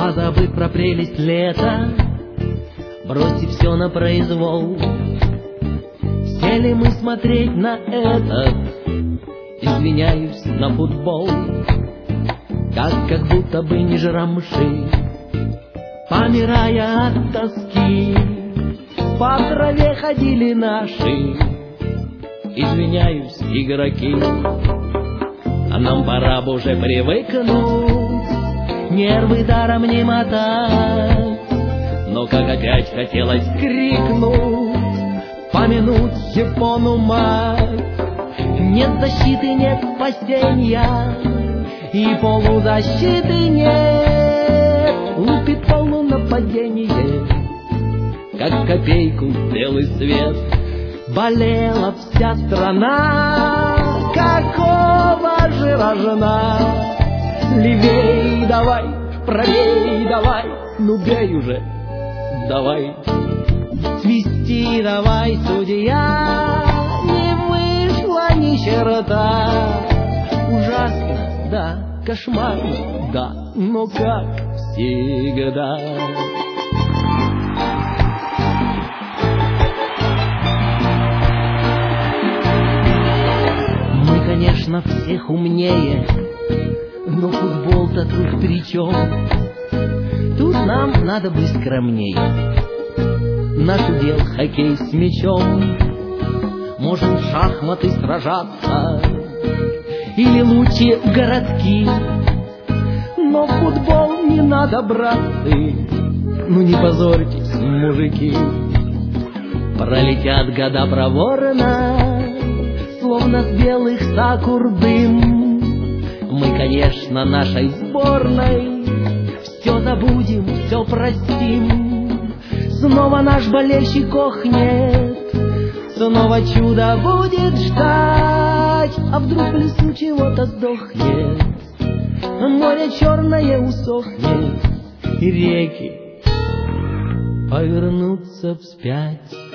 позабыв про прелесть лета, бросив все на произвол, сели мы смотреть на этот, извиняюсь, на футбол. Как будто бы не жрамши, помирая от тоски, по траве ходили наши, извиняюсь, игроки. А нам пора бы уже привыкнуть, нервы даром не мотать. Но как опять хотелось крикнуть, помянуть Япону мать. Нет защиты, нет спасения, и полузащиты нет. Лупит волну нападение, как копейку белый свет. Болела вся страна, какого же рожна. Левей давай, правей давай, ну бей уже, давай. Свисти давай, судья, не вышло ни черта. Ужасно, да, кошмарно, да, но как всегда. Мы, конечно, всех умнее, но футбол-то тут при чем? Тут нам надо быть скромнее. Наш удел хоккей с мячом. Можем в шахматы сражаться или лучи городки, но в футбол не надо, братцы, ну не позорьтесь, мужики. Пролетят года проворно, словно с белых сакур дым. Мы, конечно, нашей сборной все забудем, все простим. Снова наш болельщик охнет, снова чудо будет ждать. А вдруг в лесу чего-то сдохнет, море черное усохнет, и реки повернутся вспять.